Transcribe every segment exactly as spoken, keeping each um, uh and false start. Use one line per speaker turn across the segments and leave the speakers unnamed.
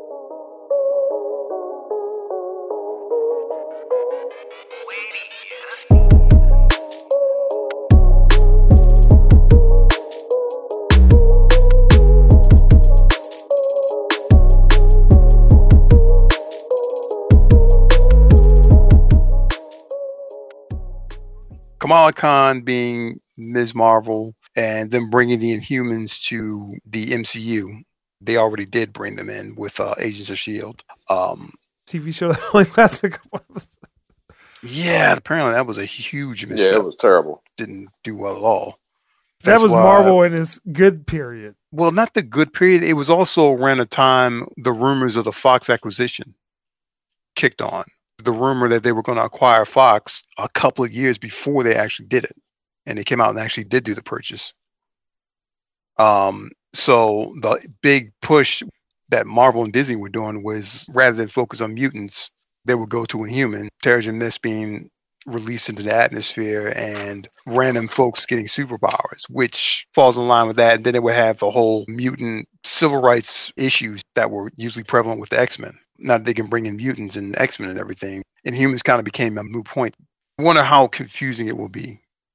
Kamala Khan being Miz Marvel and then bringing the Inhumans to the M C U. They already did bring them in with uh, Agents of S H I E L D. Um,
T V show that only lasted a couple episodes.
Yeah, apparently that was a huge mistake.
Yeah, it was terrible.
Didn't do well at all.
That's that was why, Marvel in his good period.
Well, not the good period. It was also around the time the rumors of the Fox acquisition kicked on. The rumor that they were going to acquire Fox a couple of years before they actually did it. And they came out and actually did do the purchase. Um, so the big push that Marvel and Disney were doing was rather than focus on mutants, they would go to Inhuman, Terrigen Mist being released into the atmosphere and random folks getting superpowers, which falls in line with that. And then it would have the whole mutant civil rights issues that were usually prevalent with the X-Men. Now that they can bring in mutants and X-Men and everything, Inhumans kind of became a moot point. I wonder how confusing it will be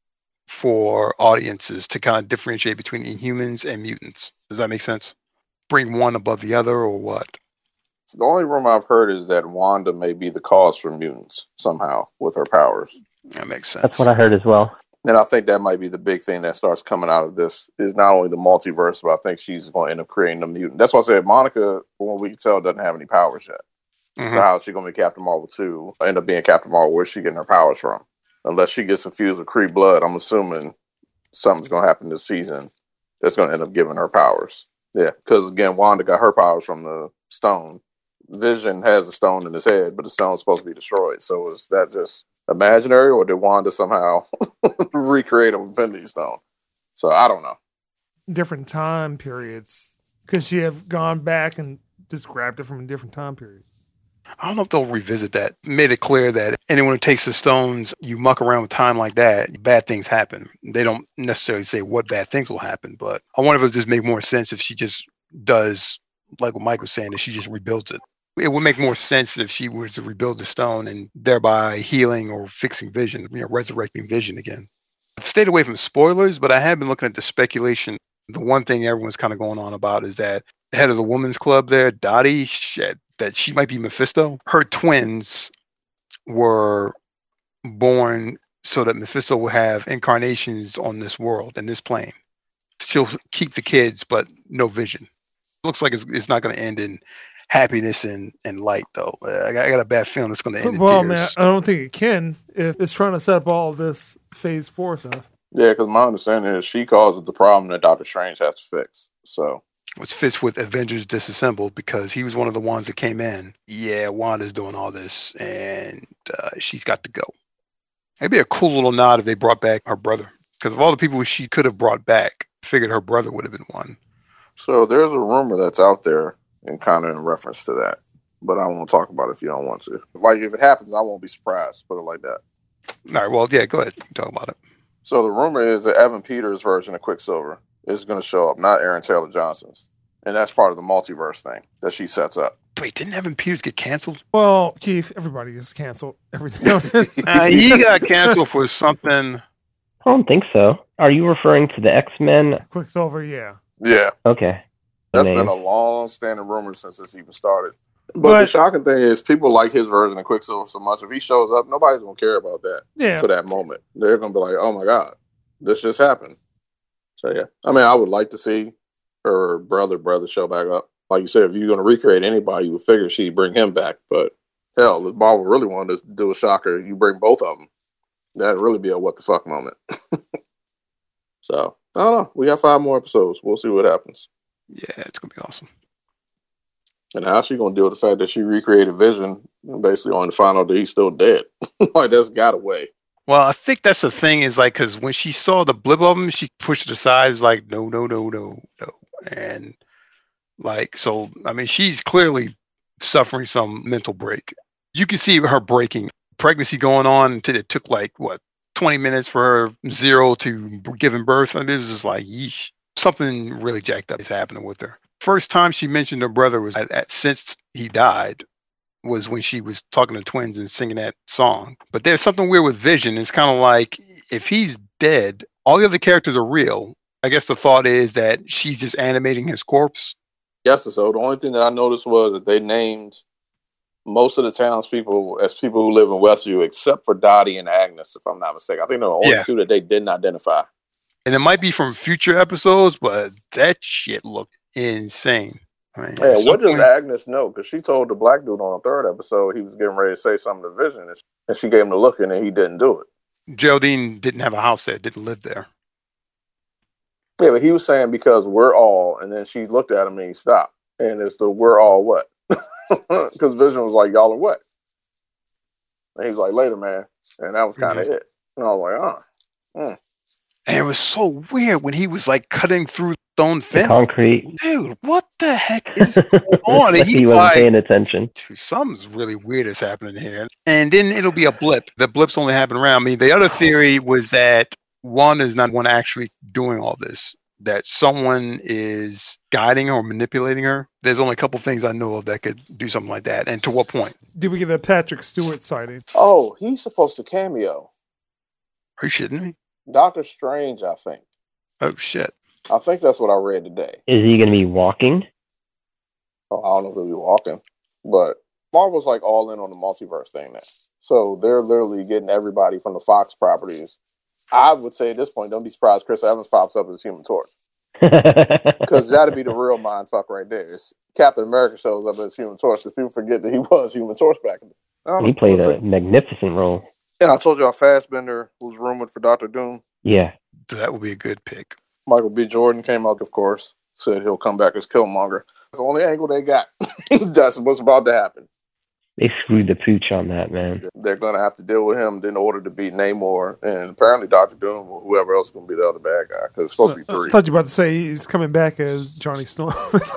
for audiences to kind of differentiate between Inhumans and mutants. Does that make sense? Bring one above the other or what?
The only rumor I've heard is that Wanda may be the cause for mutants somehow with her powers.
That makes sense.
That's what I heard as well.
And I think that might be the big thing that starts coming out of this is not only the multiverse, but I think she's going to end up creating a mutant. That's why I said Monica, from what we can tell, doesn't have any powers yet. Mm-hmm. So how is she going to be Captain Marvel two? End up being Captain Marvel, where's she getting her powers from? Unless she gets infused with Kree blood, I'm assuming something's going to happen this season that's going to end up giving her powers. Yeah, because again, Wanda got her powers from the stone. Vision has a stone in his head, but the stone's supposed to be destroyed. So is that just imaginary, or did Wanda somehow recreate a Infinity Stone? So I don't know.
Different time periods. Could she have gone back and just grabbed it from a different time period?
I don't know if they'll revisit that. Made it clear that anyone who takes the stones, you muck around with time like that, bad things happen. They don't necessarily say what bad things will happen, but I wonder if it would just make more sense if she just does, like what Mike was saying, if she just rebuilds it. It would make more sense if she were to rebuild the stone and thereby healing or fixing Vision, you know, resurrecting Vision again. I've stayed away from spoilers, but I have been looking at the speculation. The one thing everyone's kind of going on about is that the head of the women's club there, Dottie, shit, that she might be Mephisto. Her twins were born so that Mephisto will have incarnations on this world and this plane. She'll keep the kids, but no Vision. It looks like it's, it's not going to end in happiness and, and light, though. I got, I got a bad feeling it's going to end in
well,
tears.
Man, I don't think it can if it's trying to set up all this Phase Four stuff.
Yeah, because my understanding is she causes the problem that Doctor Strange has to fix. So,
which fits with Avengers Disassembled because he was one of the ones that came in. Yeah, Wanda's doing all this, and uh, she's got to go. It'd be a cool little nod if they brought back her brother, because of all the people she could have brought back, I figured her brother would have been one.
So there's a rumor that's out there, and kind of in reference to that, but I won't talk about it if you don't want to. Like, if it happens, I won't be surprised. Put it like that.
All right. Well, yeah. Go ahead. You can talk about it.
So the rumor is that Evan Peters' version of Quicksilver is going to show up, not Aaron Taylor Johnson's, and that's part of the multiverse thing that she sets up.
Wait, didn't Evan Peters get canceled?
Well, Keith, everybody gets canceled every now and then.
uh, he got canceled for something.
I don't think so. Are you referring to the X-Men?
Quicksilver, yeah.
Yeah.
Okay.
That's
Name.
been a long-standing rumor since it's even started. But,
But
the shocking thing is people like his version of Quicksilver so much. If he shows up, nobody's going to care about that
yeah.
for that moment. They're going to be like, oh, my God, this just happened. So, yeah. I mean, I would like to see her brother, brother show back up. Like you said, if you're going to recreate anybody, you would figure she'd bring him back. But, hell, if Marvel really wanted to do a shocker, you bring both of them. That'd really be a what the fuck moment. So, I don't know. We got five more episodes. We'll see what happens.
Yeah, it's going to be awesome.
And how's she going to deal with the fact that she recreated Vision basically only to find out that he's still dead? Like, that's got away.
Well, I think that's the thing is like, because when she saw the blip of him, she pushed it aside. It was like, no, no, no, no, no. And like, so, I mean, she's clearly suffering some mental break. You can see her breaking. Pregnancy going on until it took like, what, twenty minutes for her zero to giving birth. And it was just like, yeesh. Something really jacked up is happening with her. first time she mentioned her brother was at, at, since he died was when she was talking to twins and singing that song. But there's something weird with Vision. It's kind of like if he's dead, all the other characters are real. I guess the thought is that she's just animating his corpse.
Yes, so the only thing that I noticed was that they named most of the townspeople as people who live in Westview, except for Dottie and Agnes, if I'm not mistaken. I think they're the only yeah. two that they didn't identify.
And it might be from future episodes, but that shit looked insane. I mean,
yeah, what does point... Agnes know? Because she told the black dude on the third episode he was getting ready to say something to Vision, and she gave him the look, and he didn't do it.
Geraldine didn't have a house there, didn't live there.
Yeah, but he was saying because we're all, and then she looked at him and he stopped. And it's the we're all what? Because Vision was like, y'all are what? And he's like, later, man. And that was kind of mm-hmm. it. And I was like, oh. Mm.
And it was so weird when he was like cutting through stone fence.
Concrete.
Dude, what the heck is going on? And
he wasn't like, paying attention.
Dude, something's really weird is happening here. And then it'll be a blip. The blips only happen around me. The other theory was that Wanda is not one actually doing all this. That someone is guiding her or manipulating her. There's only a couple things I know of that could do something like that. And to what point?
Did we get a Patrick Stewart sighting?
Oh, he's supposed to cameo.
Are you shitting me?
Doctor Strange, I think.
Oh, shit.
I think that's what I read today.
Is he going to be walking?
Oh, I don't know if he'll be walking. But Marvel's like all in on the multiverse thing now. So they're literally getting everybody from the Fox properties. I would say at this point, don't be surprised Chris Evans pops up as Human Torch. Because that'd be the real mind fuck right there. It's Captain America shows up as Human Torch because people forget that he was Human Torch back in the day.
He played a magnificent role.
And I told y'all Fassbender was rumored for Doctor Doom.
Yeah.
That would be a good pick.
Michael B. Jordan came out, of course, said he'll come back as Killmonger. That's the only angle they got. That's what's about to happen.
They screwed the pooch on that, man.
They're going to have to deal with him in order to beat Namor and apparently Doctor Doom or whoever else is going to be the other bad guy because it's supposed to be three.
I thought you were about to say he's coming back as Johnny Storm.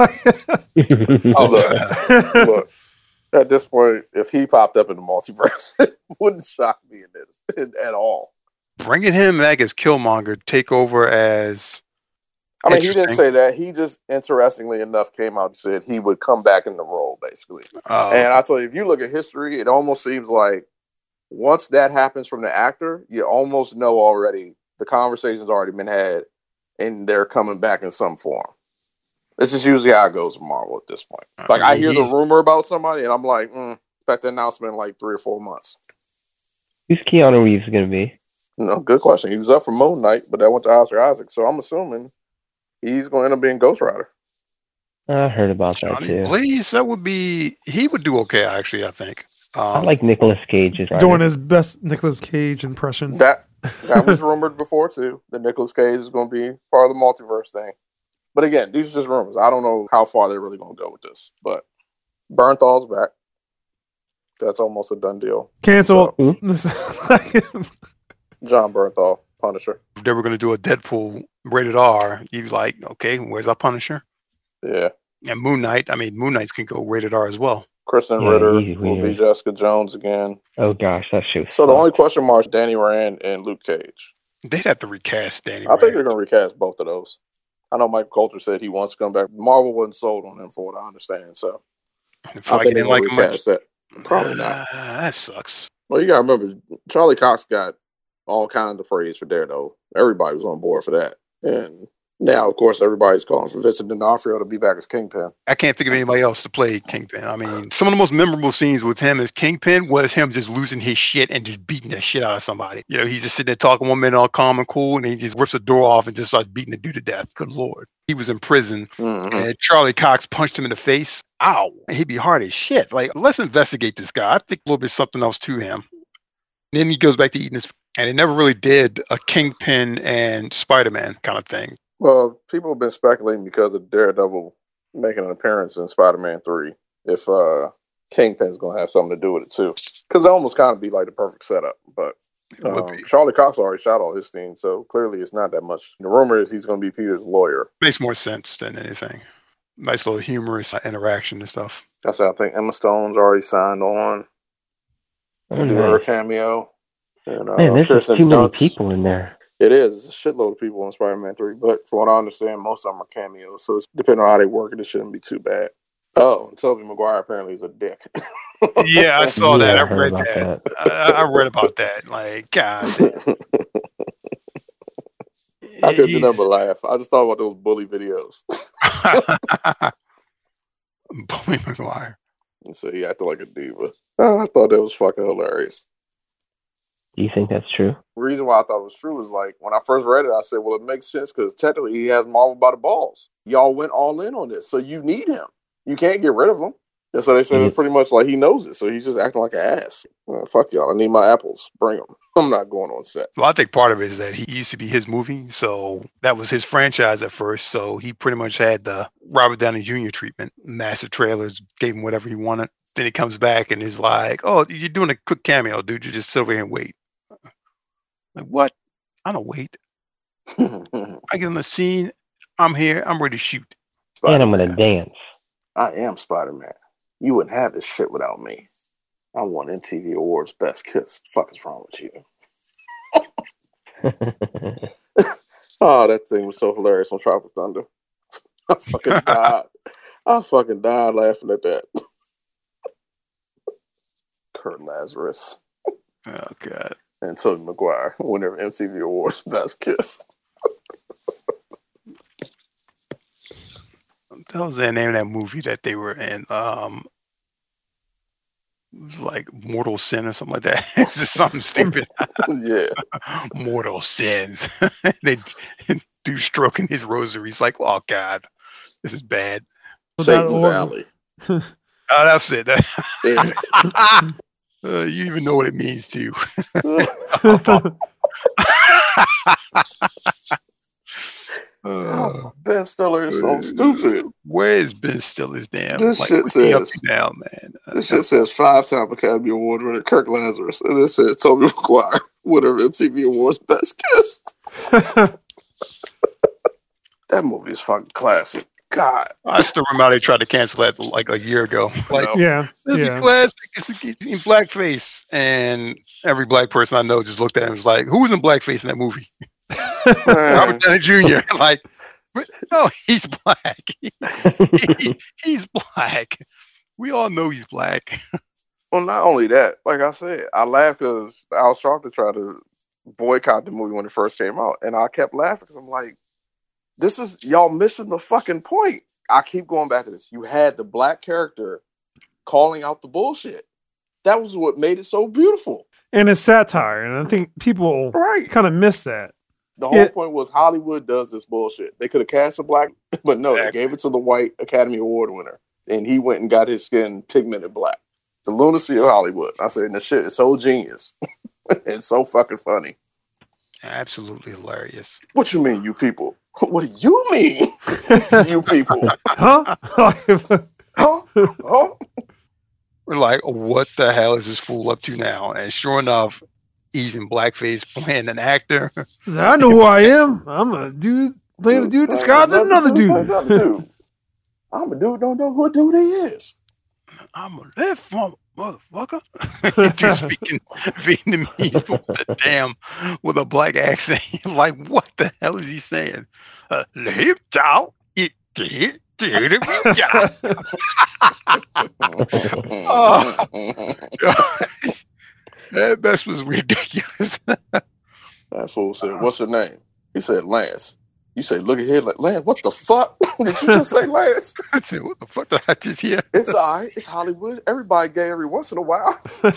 Oh, look, look, at this point, if he popped up in the multiverse, it wouldn't shock me in this at all.
Bringing him back as Killmonger, take over as...
I mean, he didn't say that. He just, interestingly enough, came out and said he would come back in the role, basically. Oh. And I tell you, if you look at history, it almost seems like once that happens from the actor, you almost know already the conversation's already been had and they're coming back in some form. This is usually how it goes with Marvel at this point. Like, I hear the rumor about somebody and I'm like, mm, expect the announcement in like three or four months.
Who's Keanu Reeves going to be?
No, good question. He was up for Moon Knight, but that went to Oscar Isaac. So I'm assuming he's going to end up being Ghost Rider.
I heard about
Johnny
that too.
Please, that would be. He would do okay, actually. I think. Um,
I like Nicolas Cage as
doing his best Nicolas Cage impression.
That that was rumored before too. That Nicolas Cage is going to be part of the multiverse thing. But again, these are just rumors. I don't know how far they're really going to go with this. But Bernthal's back. That's almost a done deal.
Cancel.
So, John Bernthal, Punisher.
If they were going to do a Deadpool rated R, you'd be like, okay, where's our Punisher?
Yeah.
And Moon Knight, I mean, Moon Knight can go rated R as well.
Kristen yeah, Ritter will be Jessica Jones again.
Oh, gosh, that shit.
So the only question marks Danny Rand and Luke Cage.
They'd have to recast Danny
I
Rand.
think they're going to recast both of those. I know Michael Coulter said he wants to come back. Marvel wasn't sold on him, for what I understand. So
if I, I think they're going to recast
that. Probably not.
Uh, that sucks.
Well, you got to remember, Charlie Cox got all kinds of praise for Daredevil. Everybody was on board for that. And now, of course, everybody's calling for Vincent D'Onofrio to be back as Kingpin.
I can't think of anybody else to play Kingpin. I mean, some of the most memorable scenes with him as Kingpin was him just losing his shit and just beating the shit out of somebody. You know, he's just sitting there talking one minute all calm and cool, and he just rips the door off and just starts beating the dude to death. Good Lord. He was in prison, mm-hmm. and Charlie Cox punched him in the face. Ow. He'd be hard as shit. Like, let's investigate this guy. I think a little bit something else to him. And then he goes back to eating his... And it never really did a Kingpin and Spider-Man kind of thing.
Well, people have been speculating because of Daredevil making an appearance in Spider-Man three. If uh, Kingpin's going to have something to do with it, too. Because it almost kind of be like the perfect setup. But um, Charlie Cox already shot all his scenes, so clearly it's not that much. The rumor is he's going to be Peter's lawyer.
Makes more sense than anything. Nice little humorous interaction and stuff.
That's what I think. Emma Stone's already signed on to do her cameo. And, uh,
Man, there's just too many
Dunst.
people in there.
It is. It's a shitload of people in Spider-Man three, but from what I understand, most of them are cameos. So it's, depending on how they work it, it shouldn't be too bad. Oh, and Tobey Maguire apparently is a dick.
Yeah, I saw
Yeah,
that. I
I heard
read
about
that.
that.
I, I read about that. Like, God.
I couldn't do
He's-
nothing but laugh. I just thought about those bully videos.
Bully Maguire.
And so he acted like a diva. Oh, I thought that was fucking hilarious.
Do you think that's true?
The reason why I thought it was true is like when I first read it, I said, well, it makes sense because technically he has Marvel by the balls. Y'all went all in on this, so you need him. You can't get rid of him. And so they said it's pretty much like he knows it, so he's just acting like an ass. Well, fuck y'all. I need my apples. Bring them. I'm not going on set.
Well, I think part of it is that he used to be his movie, so that was his franchise at first. So he pretty much had the Robert Downey Junior treatment. Massive trailers, gave him whatever he wanted. Then he comes back and is like, "Oh, you're doing a quick cameo, dude. You just sit over here and wait." Like, what? I don't wait. I get on the scene. I'm here. I'm ready to shoot.
And I'm going to dance.
I am Spider-Man. You wouldn't have this shit without me. I won M T V Awards Best Kiss. The fuck is wrong with you? Oh, that thing was so hilarious on Tropic Thunder. I fucking died. I fucking died laughing at that. Kurt Lazarus.
Oh, God.
And Tobey Maguire, winner of M T V Awards Best Kiss.
What the hell's the name of that movie that they were in? Um, it was like Mortal Sin or something like that. It's just something stupid.
Yeah.
Mortal Sins. They do stroking his rosary. He's like, oh, God, this is bad.
Satan's
order.
Alley.
Oh, that's it.
Yeah.
Uh, you even know what it means too. uh,
Ben Stiller is so stupid.
Where is Ben Stiller's damn?
This
like,
shit
what's he up
says-
to now, man? Uh,
This shit says five-time Academy Award winner Kirk Lazarus, and it says Tobey Maguire, winner of M T V Awards Best Kiss. That movie is fucking classic. God,
I still remember how they tried to cancel that like a year ago. Like,
yeah,
this is
yeah.
classic. It's in blackface, and every black person I know just looked at him and was like, "Who was in blackface in that movie?"
man.
Robert Downey Junior Like, no, he's black. He- he- he's black. We all know he's black.
Well, not only that, like I said, I laughed because Al Sharpton tried to boycott the movie when it first came out, and I kept laughing because I'm like, this is y'all missing the fucking point. I keep going back to this. You had the black character calling out the bullshit. That was what made it so beautiful.
And it's satire, and I think people
Right.
kind of miss that.
The whole
Yeah.
point was Hollywood does this bullshit. They could have cast a black, but no, they gave it to the white Academy Award winner, and he went and got his skin pigmented black. The lunacy of Hollywood. I said, the shit is so genius. It's so fucking funny.
Absolutely hilarious.
What you mean, you people? What do you mean, you people?
Huh?
Huh? Huh?
We're like, what the hell is this fool up to now? And sure enough, he's in blackface playing an actor.
He's like, I know who I am. I'm a dude playing a dude disguised as another
Another
dude.
dude. I'm a dude, don't know who dude he is.
I'm a left farm motherfucker. Dude speaking Vietnamese with a damn with a black accent. Like, what the hell is he saying? Uh, Lip down, it did, did it, we got. Oh. That mess was ridiculous.
That fool said, what's your name? He said, Lance. You say, look at here, like, Lance, what the fuck? Did you just say Lance?
I said, what the fuck did I just hear?
It's all right. It's Hollywood. Everybody gay every once in a while.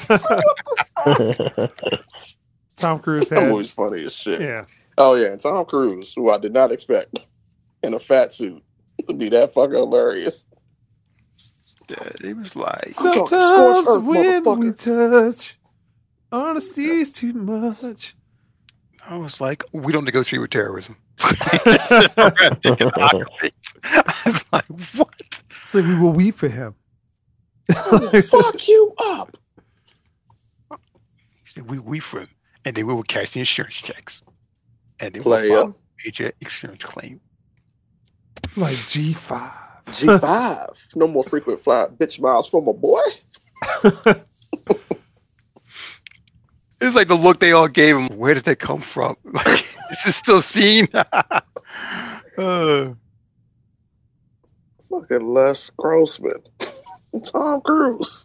Tom Cruise
That
had,
movie's funny as shit.
yeah.
Oh, yeah. And Tom Cruise, who I did not expect in a fat suit to be that fucking hilarious.
Yeah, he was like,
I'm talking
Sometimes
scorched earth,
when we
motherfucker.
touch, honesty's too much.
I was like, we don't negotiate with terrorism. I was like, what?
It's like we will weep for him.
Fuck you up.
He said, we we for him, and then we will cash the insurance checks, and then
Player.
we'll file a major insurance claim.
Like G five.
G five. No more frequent fly bitch miles for my boy.
It was like the look they all gave him. Where did that come from? Like, Is it still seen? uh,
Fucking Les Grossman. Tom Cruise.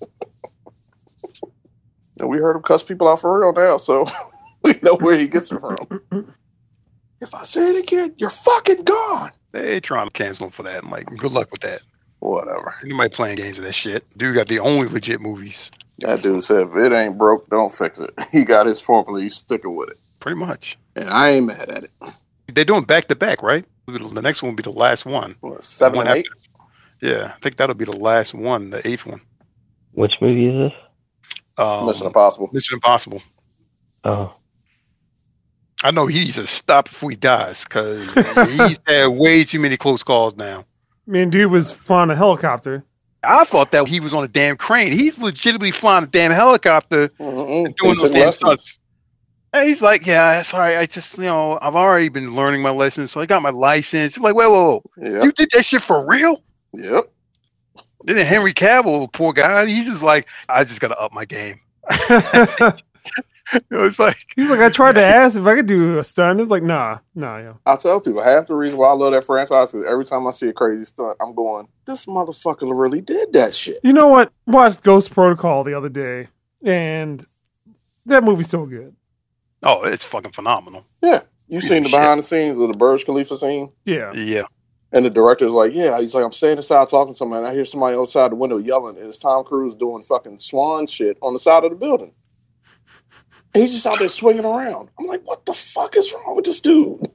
And we heard him cuss people out for real now, so we know where he gets it from. If I say it again, you're fucking gone.
They trying to cancel him for that. I'm like, good luck with that.
Whatever.
Anybody playing games with that shit? Dude got the only legit movies.
That dude said, if it ain't broke, don't fix it. He got his formula. He's sticking with it.
Pretty much.
And I ain't mad at it.
They're doing back to back, right? The next one will be the last one.
What, seven and eight?
Yeah, I think that'll be the last one, the eighth one.
Which movie is this?
Um,
Mission Impossible.
Mission Impossible.
Oh.
I know he needs to stop before he dies because he's had way too many close calls now.
I mean, dude was flying a helicopter.
I thought that he was on a damn crane. He's legitimately flying a damn helicopter
Mm-mm.
and doing
He
those
took
damn
lessons.
stunts. And he's like, yeah, sorry, I just, you know, I've already been learning my lessons, so I got my license. I'm like, whoa, whoa, whoa.
Yep.
You did that shit for real?
Yep.
Then Henry Cavill, poor guy, he's just like, I just got to up my game. You know, it's like,
He's like, I tried to ask if I could do a stunt. It's like, nah, nah, yo.
I tell people, half the reason why I love that franchise is every time I see a crazy stunt, I'm going, this motherfucker really did that shit.
You know what? Watched Ghost Protocol the other day, and that movie's so good.
oh, it's fucking phenomenal.
Yeah. You
Piece
seen
of
the
shit.
behind the scenes of the Burj Khalifa scene?
Yeah.
Yeah.
And the director's like, yeah, he's like, I'm standing outside talking to somebody, and I hear somebody outside the window yelling, and it's Tom Cruise doing fucking swan shit on the side of the building. And he's just out there swinging around. I'm like, what the fuck is wrong with this dude?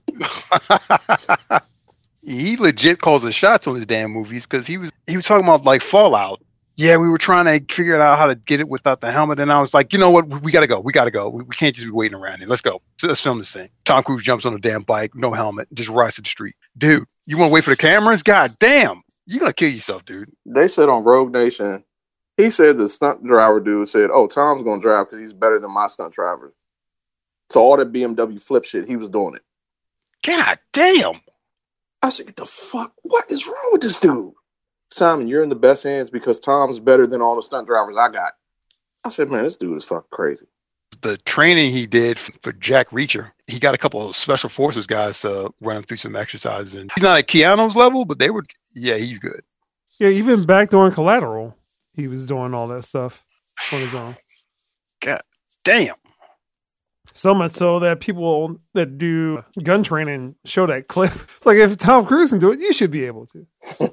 He legit calls the shots on his damn movies because he was he was talking about like Fallout. Yeah, we were trying to figure out how to get it without the helmet, and I was like, you know what, we, we gotta go, we gotta go, we, we can't just be waiting around here. Let's go, so let's film this thing. Tom Cruise jumps on a damn bike, no helmet, just rides to the street. Dude, you want to wait for the cameras? God damn, you gonna kill yourself, dude.
They said on Rogue Nation, he said the stunt driver dude said, oh, Tom's going to drive because he's better than my stunt driver. So all that B M W flip shit, he was doing it.
God damn.
I said, get the fuck, what is wrong with this dude? Simon, you're in the best hands because Tom's better than all the stunt drivers I got. I said, man, this dude is fucking crazy.
The training he did f- for Jack Reacher, he got a couple of special forces guys uh, running through some exercises, and he's not at Keanu's level, but they were, yeah, he's good.
Yeah, even back during Collateral, he was doing all that stuff on his own.
God damn.
So much so that people that do gun training show that clip. It's like, if Tom Cruise can do it, you should be able to.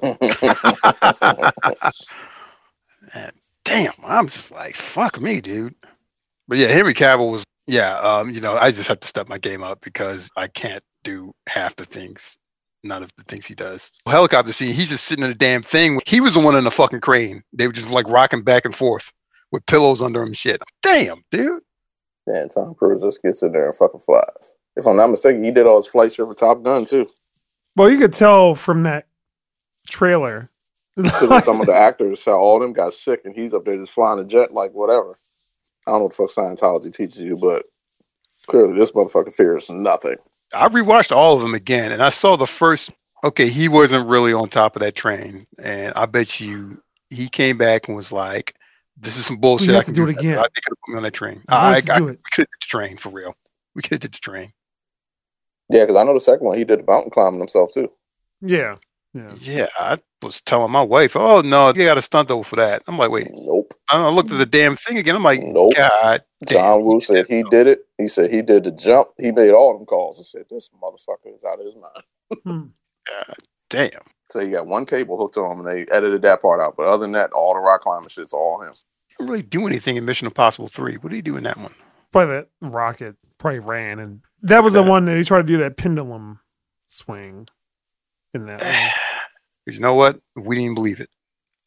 Man, damn, I'm just like, fuck me, dude. But yeah, Henry Cavill was, yeah, um, you know, I just have to step my game up because I can't do half the things, none of the things he does. Helicopter scene, he's just sitting in a damn thing. He was the one in the fucking crane. They were just like rocking back and forth with pillows under him and shit. Damn, dude.
Man, Tom Cruise just gets in there and fucking flies. If I'm not mistaken, he did all his flight shit for Top Gun, too.
Well, you could tell from that trailer.
Because some of the actors, how all of them got sick, and he's up there just flying a jet like whatever. I don't know what the fuck Scientology teaches you, but clearly this motherfucker fears nothing.
I rewatched all of them again, and I saw the first. Okay, he wasn't really on top of that train, and I bet you he came back and was like, "This is some bullshit.
We have
I can
to do it again.
I think I put me on that train.
I
I,
want to
I,
do
we
it."
could have did the train for real. We could have did the train.
Yeah, because I know the second one, he did the mountain climbing himself, too.
Yeah. Yeah.
Yeah, I was telling my wife, "Oh no, you got a stunt double for that." I'm like, "Wait."
Nope.
I looked at the damn thing again. I'm like,
Nope.
"God damn."
John Woo said he did it. He said he did the jump. He made all them calls. I said, this motherfucker is out of his mind.
Hmm.
God damn.
So he got one cable hooked to him, and they edited that part out. But other than that, all the rock climbing shit's all him.
He didn't really do anything in Mission Impossible three. What did he do in that one?
Probably that rocket probably ran, and that was the one that he tried to do that pendulum swing in that one.
Because you know what? We didn't believe it.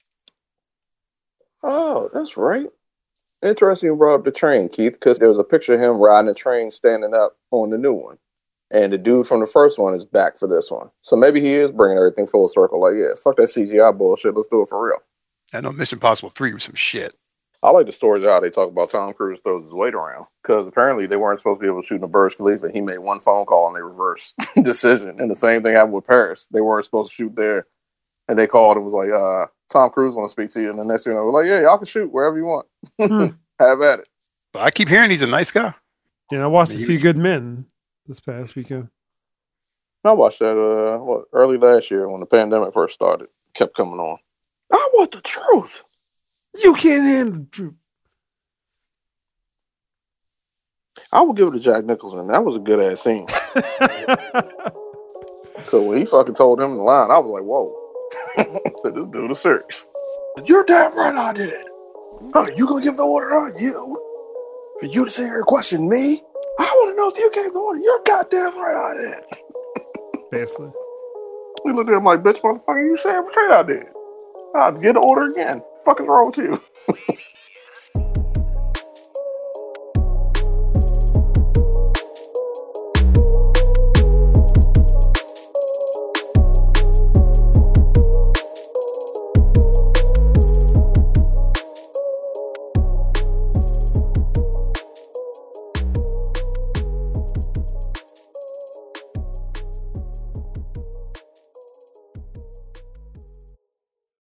Oh, that's right. Interesting you brought up the train, Keith, because there was a picture of him riding the train standing up on the new one. And the dude from the first one is back for this one. So maybe he is bringing everything full circle. Like, yeah, fuck that C G I bullshit. Let's do it for real.
I know Mission Impossible three was some shit.
I like the stories how they talk about Tom Cruise throws his weight around. Because apparently they weren't supposed to be able to shoot in the Burj Khalifa. He made one phone call and they reversed decision. And the same thing happened with Paris. They weren't supposed to shoot there. And they called and was like, uh, Tom Cruise want to speak to you. And the next thing they were like, yeah, y'all can shoot wherever you want.
Hmm.
Have at it.
But I keep hearing he's a nice guy.
Yeah, I watched A Few Good Men. this past weekend.
I watched that uh, what, early last year when the pandemic first started. Kept coming on. I want the truth.
You can't handle the truth.
I would give it to Jack Nicholson. That was a good ass scene. So when he fucking told him the line, I was like, whoa. So this dude is serious. You're damn right I did. Oh, you gonna give the order on you? For you to sit here and question me? I want to know if you gave the order. You're goddamn right I did.
Basically.
We looked at him like, bitch, motherfucker, you said straight I did. I'd get the order again. Fucking wrong with you.